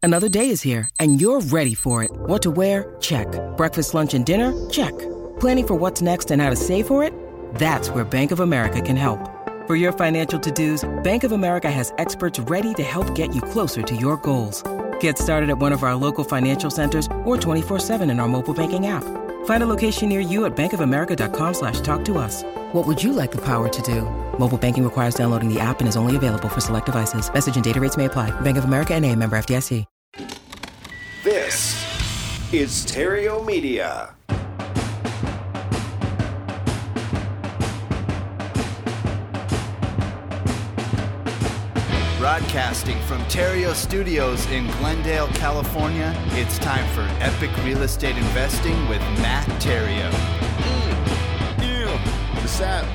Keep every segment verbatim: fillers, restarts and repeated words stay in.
Another day is here, and you're ready for it. What to wear? Check. Breakfast, lunch, and dinner? Check. Planning for what's next and how to save for it? That's where Bank of America can help. For your financial to-dos, Bank of America has experts ready to help get you closer to your goals. Get started at one of our local financial centers or twenty-four seven in our mobile banking app. Find a location near you at bankofamerica.com slash talk to us. What would you like the power to do? Mobile banking requires downloading the app and is only available for select devices. Message and data rates may apply. Bank of America N A, member F D I C. This is Stereo Media. Broadcasting from Terrio Studios in Glendale, California, it's time for Epic Real Estate Investing with Matt Terrio. Mm. Ew. What's up?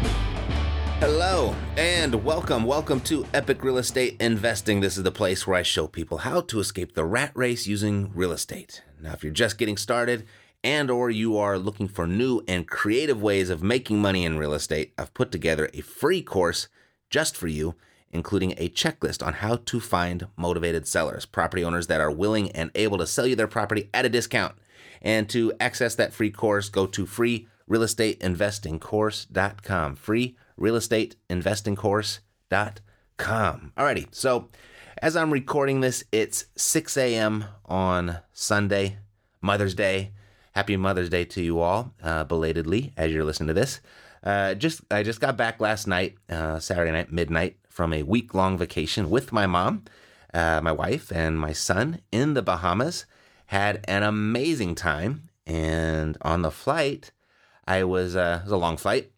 Hello and welcome. Welcome to Epic Real Estate Investing. This is the place where I show people how to escape the rat race using real estate. Now, if you're just getting started and or you are looking for new and creative ways of making money in real estate, I've put together a free course just for you, including a checklist on how to find motivated sellers, property owners that are willing and able to sell you their property at a discount. And to access that free course, go to free real estate investing course dot com. free real estate investing course dot com. Alrighty, so as I'm recording this, it's six a.m. on Sunday, Mother's Day. Happy Mother's Day to you all, uh, belatedly, as you're listening to this. Uh, just I just got back last night, uh, Saturday night, midnight, from a week-long vacation with my mom, uh, my wife, and my son in the Bahamas. Had an amazing time, and on the flight, I was, uh, it was a long flight.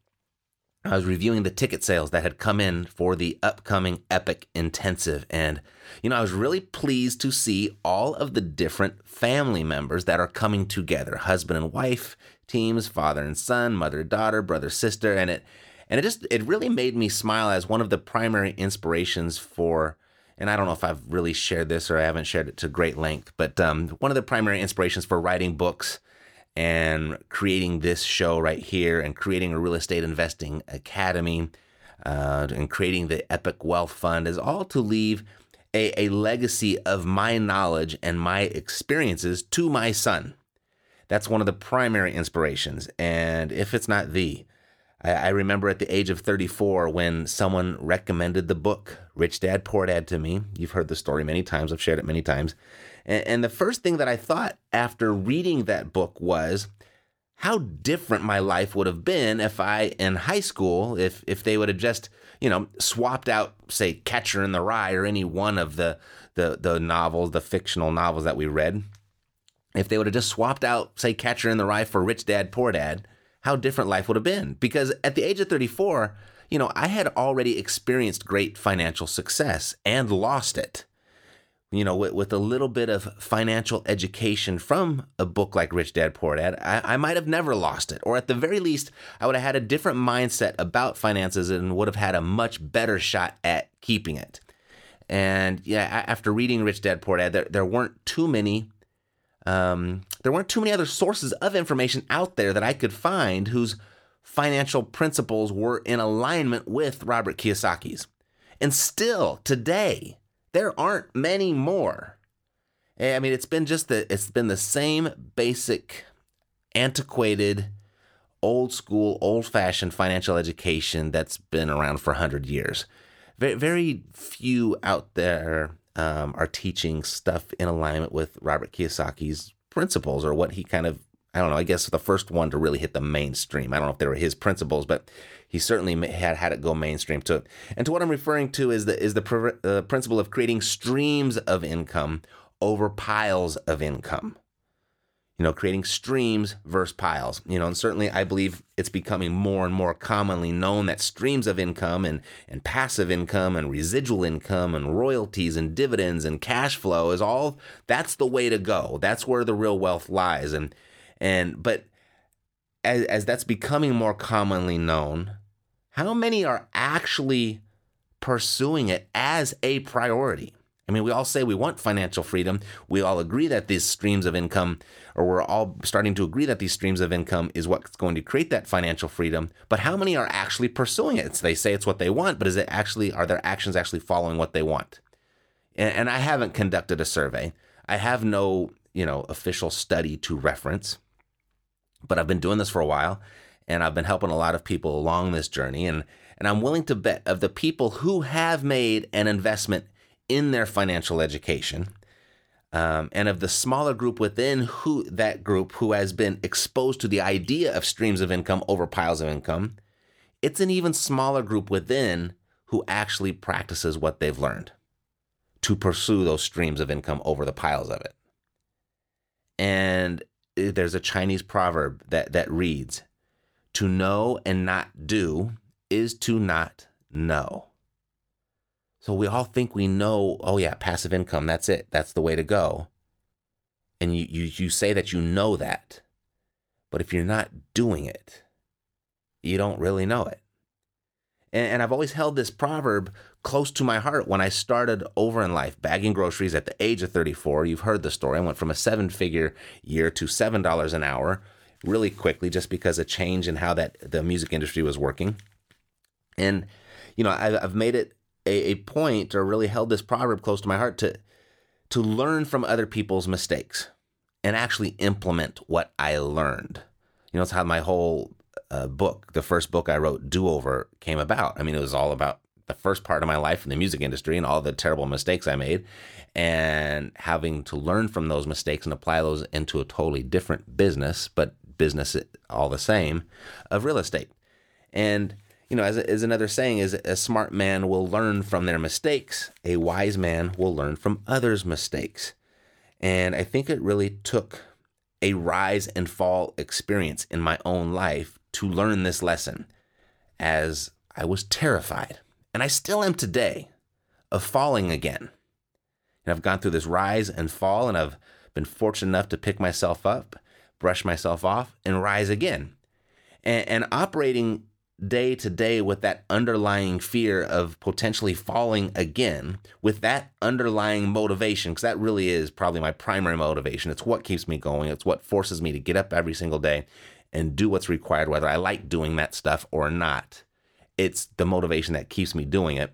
I was reviewing the ticket sales that had come in for the upcoming Epic Intensive, and, you know, I was really pleased to see all of the different family members that are coming together, husband and wife teams, father and son, mother, daughter, brother, sister, and it And it just, it really made me smile as one of the primary inspirations for, and I don't know if I've really shared this or I haven't shared it to great length, but um, one of the primary inspirations for writing books and creating this show right here and creating a real estate investing academy uh, and creating the Epic Wealth Fund is all to leave a, a legacy of my knowledge and my experiences to my son. That's one of the primary inspirations. And if it's not the, I remember at the age of thirty-four when someone recommended the book, Rich Dad, Poor Dad, to me. You've heard the story many times. I've shared it many times. And, and the first thing that I thought after reading that book was how different my life would have been if I, in high school, if if they would have just, you know, swapped out, say, Catcher in the Rye or any one of the, the, the novels, the fictional novels that we read. If they would have just swapped out, say, Catcher in the Rye for Rich Dad, Poor Dad, how different life would have been. Because at the age of thirty-four, you know, I had already experienced great financial success and lost it. You know, with, with a little bit of financial education from a book like Rich Dad, Poor Dad, I, I might have never lost it. Or at the very least, I would have had a different mindset about finances and would have had a much better shot at keeping it. And yeah, after reading Rich Dad, Poor Dad, there, there weren't too many Um, there weren't too many other sources of information out there that I could find whose financial principles were in alignment with Robert Kiyosaki's. And still, today, there aren't many more. I mean, it's been just the, it's been the same basic, antiquated, old school, old-fashioned financial education that's been around for one hundred years. Very, very few out there Um, are teaching stuff in alignment with Robert Kiyosaki's principles, or what he kind of, I don't know, I guess the first one to really hit the mainstream. I don't know if they were his principles, but he certainly had had it go mainstream to it. And to what I'm referring to is the is the pr- uh, principle of creating streams of income over piles of income. You know, creating streams versus piles. You know, and certainly I believe it's becoming more and more commonly known that streams of income and, and passive income and residual income and royalties and dividends and cash flow is all, that's the way to go. That's where the real wealth lies. And, and, but as, as that's becoming more commonly known, how many are actually pursuing it as a priority? I mean, we all say we want financial freedom. We all agree that these streams of income, or we're all starting to agree that these streams of income is what's going to create that financial freedom. But how many are actually pursuing it? So they say it's what they want, but is it actually, are their actions actually following what they want? And, and I haven't conducted a survey. I have no, you know, official study to reference, but I've been doing this for a while, and I've been helping a lot of people along this journey. And, and I'm willing to bet of the people who have made an investment in their financial education, um, and of the smaller group within who that group who has been exposed to the idea of streams of income over piles of income, it's an even smaller group within who actually practices what they've learned to pursue those streams of income over the piles of it. And there's a Chinese proverb that, that reads, "To know and not do is to not know." So we all think we know, oh yeah, passive income, that's it. That's the way to go. And you, you, you say that you know that. But if you're not doing it, you don't really know it. And, and I've always held this proverb close to my heart when I started over in life, bagging groceries at the age of thirty-four. You've heard the story. I went from a seven-figure year to seven dollars an hour really quickly just because of change in how that the music industry was working. And, you know, I, I've made it a, a point, or really held this proverb close to my heart, to to learn from other people's mistakes and actually implement what I learned. You know, it's how my whole uh, book, the first book I wrote, Do Over, came about. I mean, it was all about the first part of my life in the music industry and all the terrible mistakes I made, and having to learn from those mistakes and apply those into a totally different business, but business all the same, of real estate. And you know, as, as another saying is, a smart man will learn from their mistakes. A wise man will learn from others' mistakes. And I think it really took a rise and fall experience in my own life to learn this lesson, as I was terrified, and I still am today, of falling again. And I've gone through this rise and fall, and I've been fortunate enough to pick myself up, brush myself off, and rise again. And, and operating day to day with that underlying fear of potentially falling again, with that underlying motivation, because that really is probably my primary motivation. It's what keeps me going. It's what forces me to get up every single day and do what's required, whether I like doing that stuff or not. It's the motivation that keeps me doing it.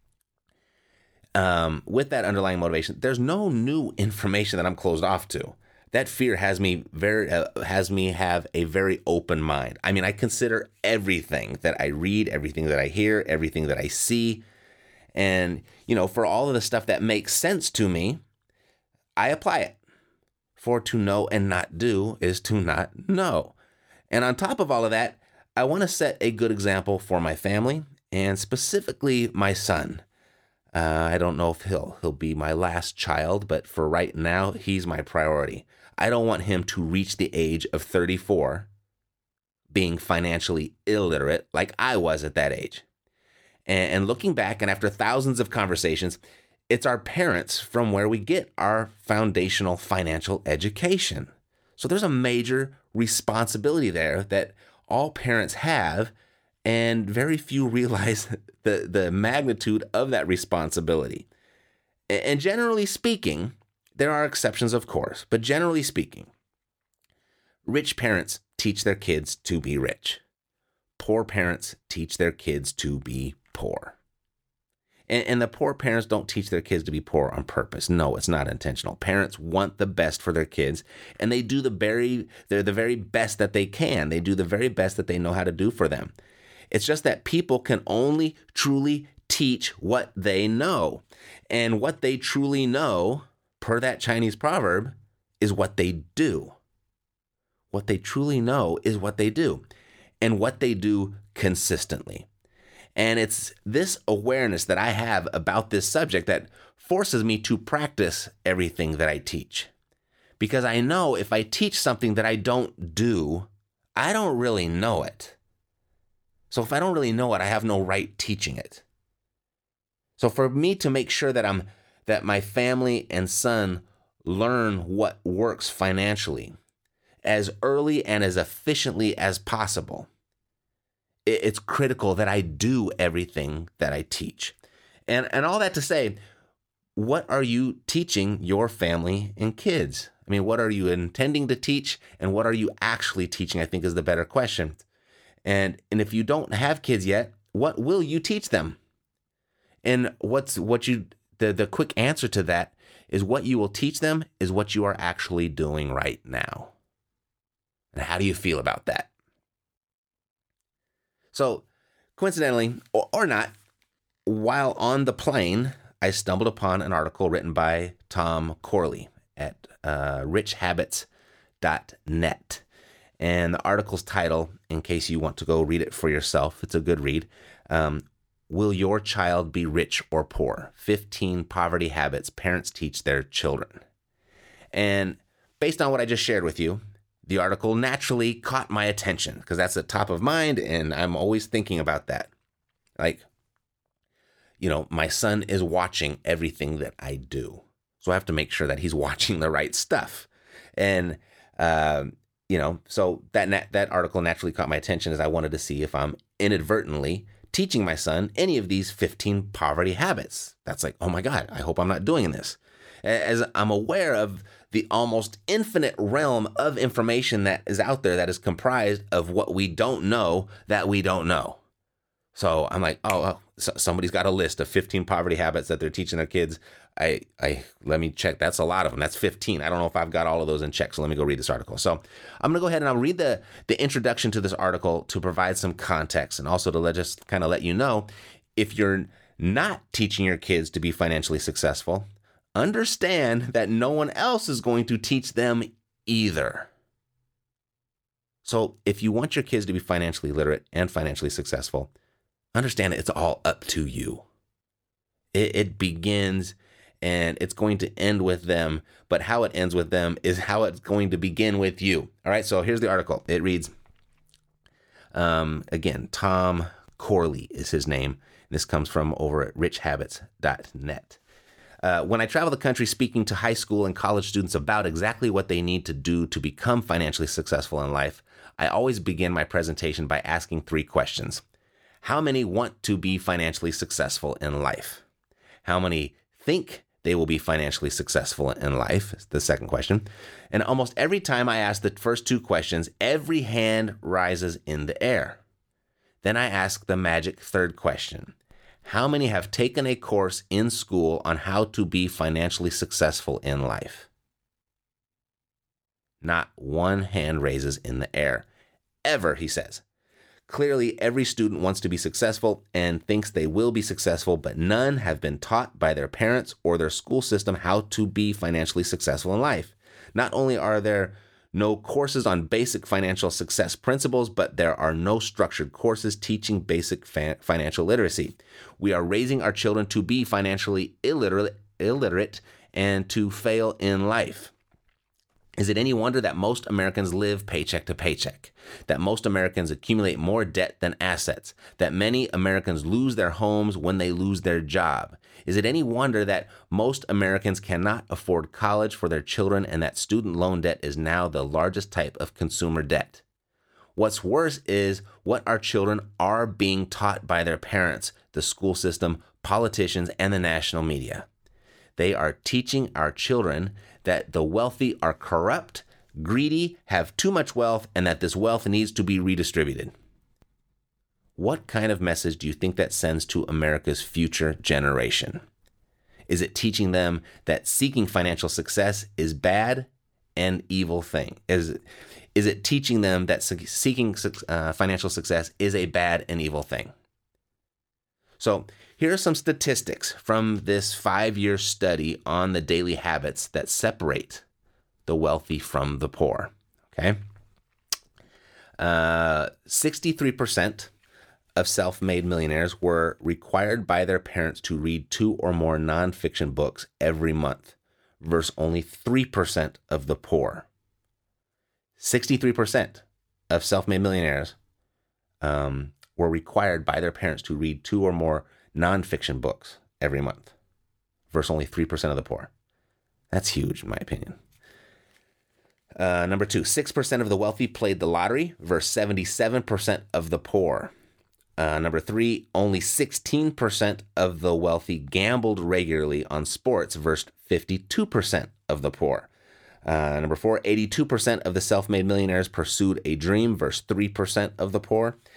Um, with that underlying motivation, there's no new information that I'm closed off to. That fear has me very uh, has me have a very open mind. I mean, I consider everything that I read, everything that I hear, everything that I see. And, you know, for all of the stuff that makes sense to me, I apply it. For to know and not do is to not know. And on top of all of that, I want to set a good example for my family, and specifically my son. Uh, I don't know if he'll he'll be my last child, but for right now, he's my priority. I don't want him to reach the age of thirty-four being financially illiterate like I was at that age. And, and looking back, and after thousands of conversations, it's our parents from where we get our foundational financial education. So there's a major responsibility there that all parents have, and very few realize the, the magnitude of that responsibility. And generally speaking, there are exceptions, of course, but generally speaking, rich parents teach their kids to be rich. Poor parents teach their kids to be poor. And, and the poor parents don't teach their kids to be poor on purpose. No, it's not intentional. Parents want the best for their kids, and they do the very, they're the very best that they can. They do the very best that they know how to do for them. It's just that people can only truly teach what they know. And what they truly know, per that Chinese proverb, is what they do. What they truly know is what they do, and what they do consistently. And it's this awareness that I have about this subject that forces me to practice everything that I teach. Because I know if I teach something that I don't do, I don't really know it. So if I don't really know it, I have no right teaching it. So for me to make sure that I'm that my family and son learn what works financially as early and as efficiently as possible, it's critical that I do everything that I teach. And and all that to say, what are you teaching your family and kids? I mean, what are you intending to teach, and what are you actually teaching, I think, is the better question. And and if you don't have kids yet, what will you teach them? And what's what you the the quick answer to that is what you will teach them is what you are actually doing right now. And how do you feel about that? So, coincidentally, or, or not, while on the plane, I stumbled upon an article written by Tom Corley at uh, rich habits dot net. And the article's title, in case you want to go read it for yourself, it's a good read, um, Will Your Child Be Rich or Poor? fifteen Poverty Habits Parents Teach Their Children. And based on what I just shared with you, the article naturally caught my attention because that's at top of mind, and I'm always thinking about that. Like, you know, my son is watching everything that I do. So I have to make sure that he's watching the right stuff. And, uh, you know, so that na- that article naturally caught my attention as I wanted to see if I'm inadvertently teaching my son any of these fifteen poverty habits. That's like, oh my God, I hope I'm not doing this. As I'm aware of the almost infinite realm of information that is out there that is comprised of what we don't know that we don't know. So I'm like, oh, oh so somebody's got a list of fifteen poverty habits that they're teaching their kids. I, I, let me check. That's a lot of them. That's fifteen. I don't know if I've got all of those in check. So let me go read this article. So I'm going to go ahead and I'll read the, the introduction to this article to provide some context and also to let just kind of let you know, if you're not teaching your kids to be financially successful, understand that no one else is going to teach them either. So if you want your kids to be financially literate and financially successful, understand it's all up to you. It, it begins and it's going to end with them, but how it ends with them is how it's going to begin with you. All right, so here's the article. It reads, um, again, Tom Corley is his name. This comes from over at rich habits dot net. Uh, when I travel the country speaking to high school and college students about exactly what they need to do to become financially successful in life, I always begin my presentation by asking three questions. How many want to be financially successful in life? How many think they will be financially successful in life? Is the second question. And almost every time I ask the first two questions, every hand rises in the air. Then I ask the magic third question. How many have taken a course in school on how to be financially successful in life? Not one hand raises in the air. Ever, he says. Clearly, every student wants to be successful and thinks they will be successful, but none have been taught by their parents or their school system how to be financially successful in life. Not only are there no courses on basic financial success principles, but there are no structured courses teaching basic fa- financial literacy. We are raising our children to be financially illiterate, illiterate and to fail in life. Is it any wonder that most Americans live paycheck to paycheck? That most Americans accumulate more debt than assets? That many Americans lose their homes when they lose their job? Is it any wonder that most Americans cannot afford college for their children and that student loan debt is now the largest type of consumer debt? What's worse is what our children are being taught by their parents, the school system, politicians, and the national media. They are teaching our children that the wealthy are corrupt, greedy, have too much wealth, and that this wealth needs to be redistributed. What kind of message do you think that sends to America's future generation? Is it teaching them that seeking financial success is bad and evil thing? Is, is it teaching them that seeking uh, financial success is a bad and evil thing? So here are some statistics from this five-year study on the daily habits that separate the wealthy from the poor. Okay, uh, sixty-three percent of self-made millionaires were required by their parents to read two or more nonfiction books every month, versus only three percent of the poor. sixty-three percent of self-made millionaires um, were required by their parents to read two or more nonfiction books every month, versus only three percent of the poor. That's huge, in my opinion. Uh, number two, six percent of the wealthy played the lottery versus seventy-seven percent of the poor. Uh, number three, only sixteen percent of the wealthy gambled regularly on sports versus fifty-two percent of the poor. Uh, number four, eighty-two percent of the self-made millionaires pursued a dream versus three percent of the poor.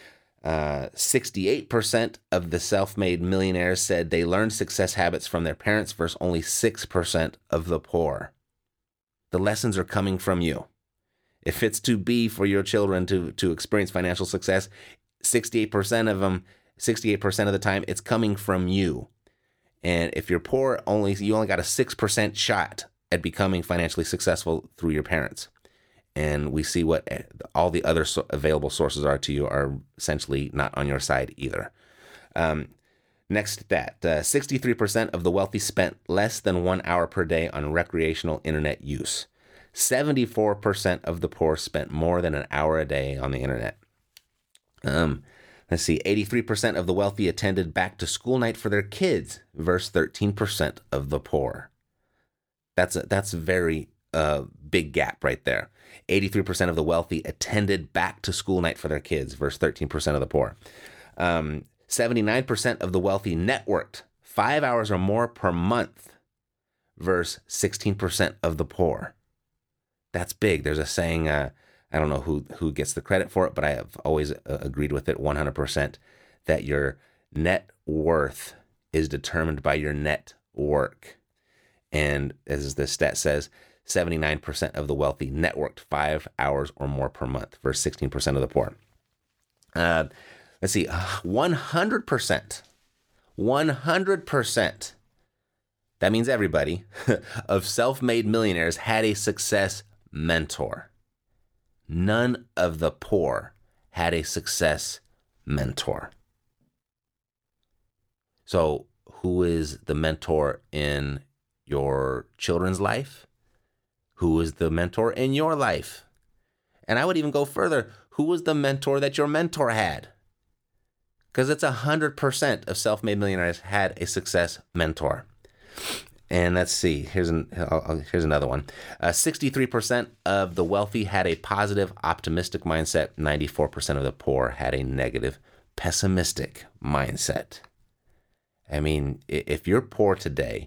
Uh, sixty-eight percent of the self-made millionaires said they learned success habits from their parents versus only six percent of the poor. The lessons are coming from you. If it's to be for your children to, to experience financial success, sixty-eight percent of them, sixty-eight percent of the time, it's coming from you. And if you're poor, only you only got a six percent shot at becoming financially successful through your parents. And we see what all the other so available sources are to you are essentially not on your side either. Um, next stat, uh, sixty-three percent of the wealthy spent less than one hour per day on recreational internet use. seventy-four percent of the poor spent more than an hour a day on the internet. Um, let's see, eighty-three percent of the wealthy attended back to school night for their kids versus thirteen percent of the poor. That's a, that's a very uh, big gap right there. eighty-three percent of the wealthy attended back to school night for their kids versus thirteen percent of the poor. Um, seventy-nine percent of the wealthy networked five hours or more per month versus sixteen percent of the poor. That's big. There's a saying, uh, I don't know who, who gets the credit for it, but I have always uh, agreed with it one hundred percent, that your net worth is determined by your net work. And as the stat says, seventy-nine percent of the wealthy networked five hours or more per month versus sixteen percent of the poor. Uh, let's see, one hundred percent, one hundred percent, that means everybody, of self-made millionaires had a success mentor. None of the poor had a success mentor. So who is the mentor in your children's life? Who is the mentor in your life? And I would even go further. Who was the mentor that your mentor had? Because it's one hundred percent of self-made millionaires had a success mentor. And let's see, here's an, here's another one. Uh, sixty-three percent of the wealthy had a positive, optimistic mindset. ninety-four percent of the poor had a negative, pessimistic mindset. I mean, if you're poor today,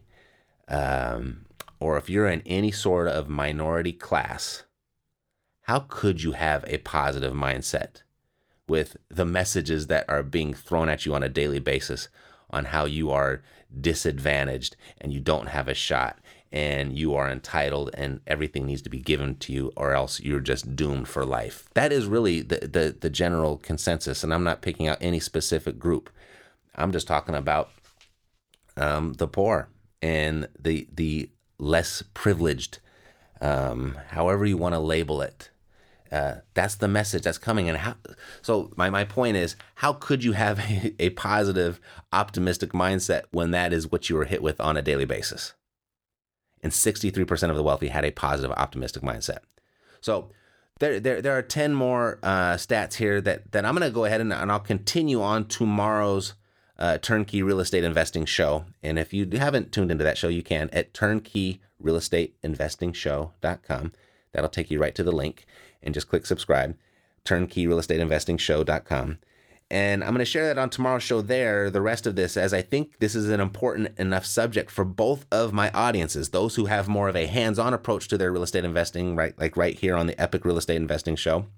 um, or if you're in any sort of minority class, how could you have a positive mindset with the messages that are being thrown at you on a daily basis on how you are disadvantaged and you don't have a shot and you are entitled and everything needs to be given to you or else you're just doomed for life? That is really the, the, the general consensus. And I'm not picking out any specific group. I'm just talking about um, the poor and the, the less privileged, um, however you want to label it. Uh, that's the message that's coming. And how, so my, my point is, how could you have a, a positive, optimistic mindset when that is what you were hit with on a daily basis? And sixty-three percent of the wealthy had a positive, optimistic mindset. So there, there, there are ten more uh, stats here that, that I'm going to go ahead and, and I'll continue on tomorrow's uh, Turnkey Real Estate Investing Show. And if you haven't tuned into that show, you can at turnkey real estate investing show dot com. That'll take you right to the link. And just click subscribe, turnkey real estate investing show dot com. And I'm going to share that on tomorrow's show there, the rest of this, as I think this is an important enough subject for both of my audiences, those who have more of a hands-on approach to their real estate investing, right, like right here on the Epic Real Estate Investing Show,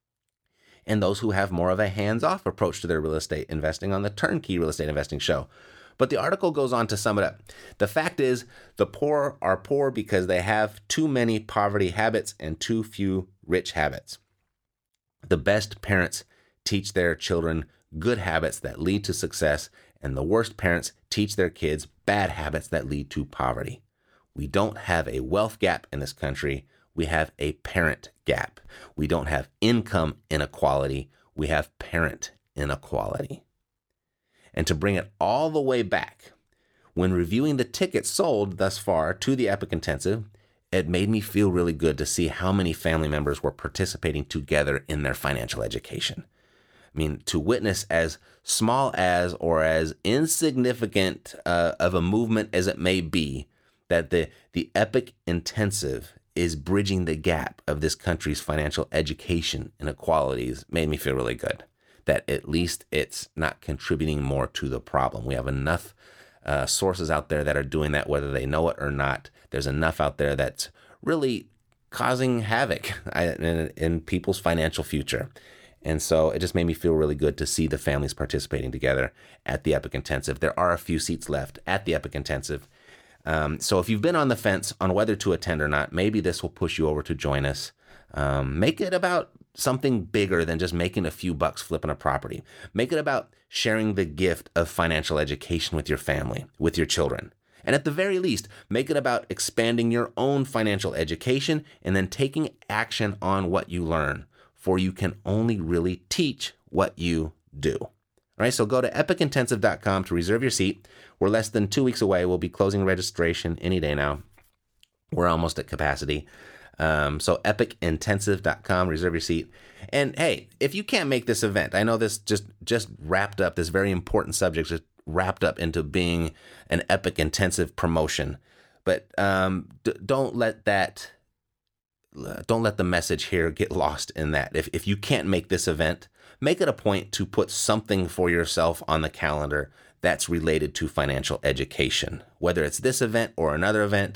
and those who have more of a hands-off approach to their real estate investing on the Turnkey Real Estate Investing Show. But the article goes on to sum it up. The fact is, the poor are poor because they have too many poverty habits and too few rich habits. The best parents teach their children good habits that lead to success, and the worst parents teach their kids bad habits that lead to poverty. We don't have a wealth gap in this country. We have a parent gap. We don't have income inequality. We have parent inequality. And to bring it all the way back, when reviewing the tickets sold thus far to the Epic Intensive, it made me feel really good to see how many family members were participating together in their financial education. I mean, to witness as small as or as insignificant uh, of a movement as it may be, that the, the Epic Intensive is bridging the gap of this country's financial education inequalities made me feel really good. That at least it's not contributing more to the problem. We have enough uh, sources out there that are doing that, whether they know it or not. There's enough out there that's really causing havoc in, in people's financial future. And so it just made me feel really good to see the families participating together at the Epic Intensive. There are a few seats left at the Epic Intensive. Um, so if you've been on the fence on whether to attend or not, maybe this will push you over to join us. Um, make it about something bigger than just making a few bucks flipping a property. Make it about sharing the gift of financial education with your family, with your children. And at the very least, make it about expanding your own financial education and then taking action on what you learn. For you can only really teach what you do. All right, so go to epic intensive dot com to reserve your seat. We're less than two weeks away. We'll be closing registration any day now. We're almost at capacity. Um, so epic intensive dot com, reserve your seat. And hey, if you can't make this event, I know this just, just wrapped up, this very important subject just wrapped up into being an Epic Intensive promotion. But um, d- don't let that... Don't let the message here get lost in that. If if you can't make this event, make it a point to put something for yourself on the calendar that's related to financial education. Whether it's this event or another event,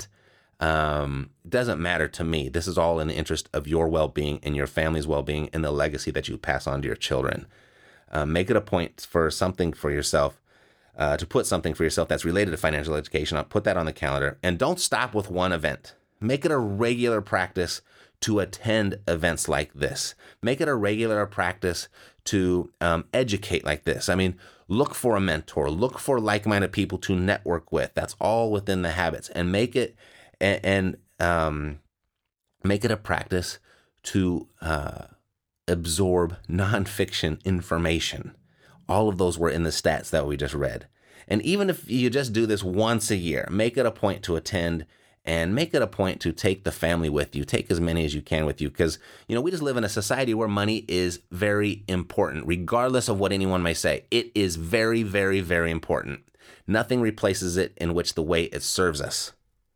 um, it doesn't matter to me. This is all in the interest of your well-being and your family's well-being and the legacy that you pass on to your children. Uh, make it a point for something for yourself, uh, to put something for yourself that's related to financial education. I'll put that on the calendar. And don't stop with one event. Make it a regular practice to attend events like this. Make it a regular practice to um, educate like this. I mean, look for a mentor, look for like-minded people to network with. That's all within the habits. And make it and, and um, make it a practice to uh, absorb nonfiction information. All of those were in the stats that we just read. And even if you just do this once a year, make it a point to attend. And make it a point to take the family with you. Take as many as you can with you. Because, you know, we just live in a society where money is very important, regardless of what anyone may say. It is very, very, very important. Nothing replaces it in which the way it serves us.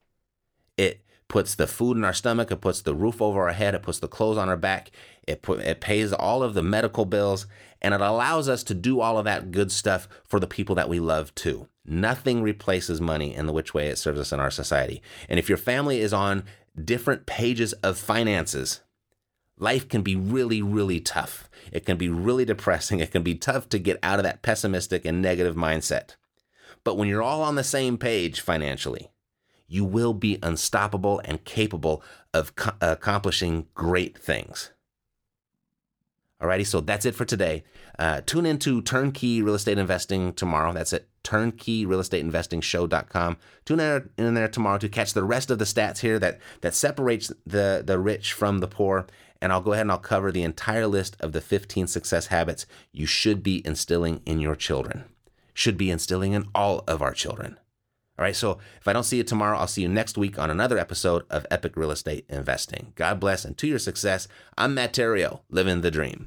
It puts the food in our stomach. It puts the roof over our head. It puts the clothes on our back. It put, it pays all of the medical bills. And it allows us to do all of that good stuff for the people that we love too. Nothing replaces money in the which way it serves us in our society. And if your family is on different pages of finances, life can be really, really tough. It can be really depressing. It can be tough to get out of that pessimistic and negative mindset. But when you're all on the same page financially, you will be unstoppable and capable of co- accomplishing great things. Alrighty, so that's it for today. Uh, tune into Turnkey Real Estate Investing tomorrow. That's at turnkey real estate investing show dot com. Tune in, in there tomorrow to catch the rest of the stats here that, that separates the, the rich from the poor. And I'll go ahead and I'll cover the entire list of the fifteen success habits you should be instilling in your children. Should be instilling in all of our children. All right, so if I don't see you tomorrow, I'll see you next week on another episode of Epic Real Estate Investing. God bless, and to your success, I'm Matt Theriault, living the dream.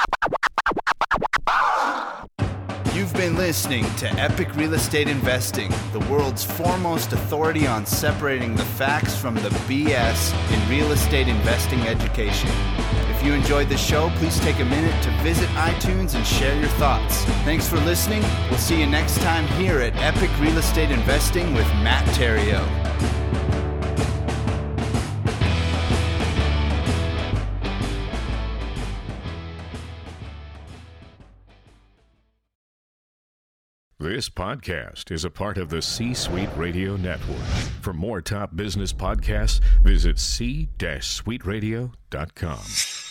You've been listening to Epic Real Estate Investing, the world's foremost authority on separating the facts from the B S in real estate investing education. If you enjoyed the show, please take a minute to visit iTunes and share your thoughts. Thanks for listening. We'll see you next time here at Epic Real Estate Investing with Matt Theriault. This podcast is a part of the C-Suite Radio Network. For more top business podcasts, visit c suite radio dot com.